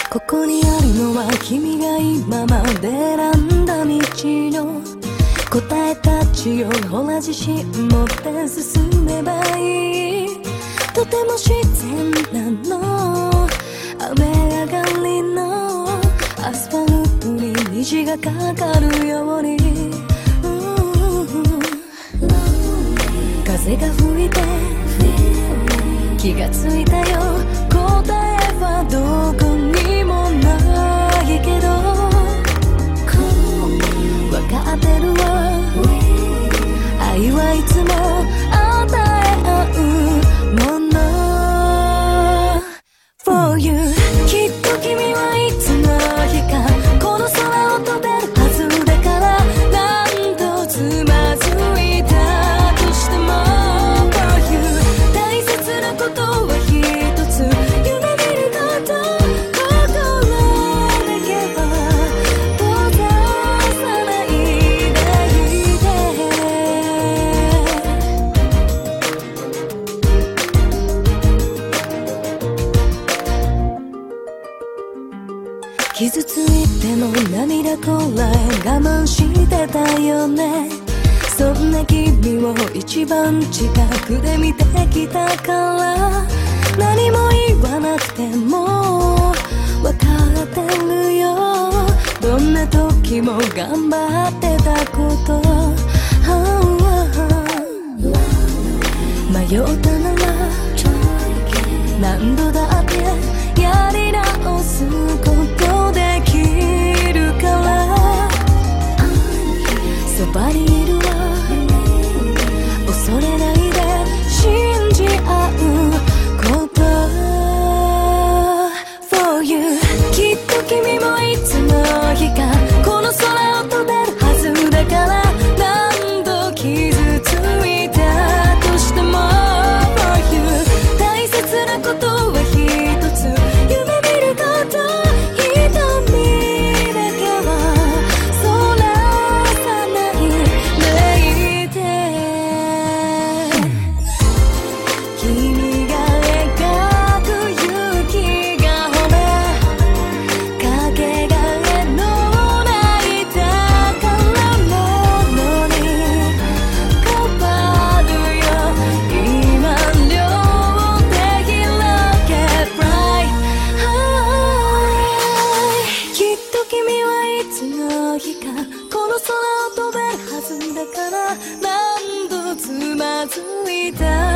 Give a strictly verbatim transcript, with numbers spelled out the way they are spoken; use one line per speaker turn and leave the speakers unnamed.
ここにあるのは君が今まで選んだ道の答えたちをほら自信持って進めばいい。とても自然なの、雨上がりのアスファルトに虹がかかるように、風が吹いて気がついたよ、答えはどこにもないけど分かってるわ、愛はいつも与え合うもの For you。 きっと君はいつの日かこの空を飛べるはずだから、何度つまずいたとしても For you。 大切なことは一つ、夢見ること心だけは閉ざさないでいて。傷ついても涙こらえ我慢してたよね。そんな君を一番近くで見てきたから、何も言わなくても分かってるよ、どんな時も頑張ってたこと、迷ったなら何度だってやり直すことできるから、そばにいるわ、恐れないで信じ合うこと For you。 きっと君もいつの日かこの空を飛べるはずだから、何度傷ついたとしても For you。 大切なことは一つ、夢見ること瞳だけはそらさないでいて。君が描く雪が褒めかけがえのない宝物に変わるよ、今両手広げ Bright High。 きっと君はいつの日かこの空を飛べるはずだから、何度つまずいた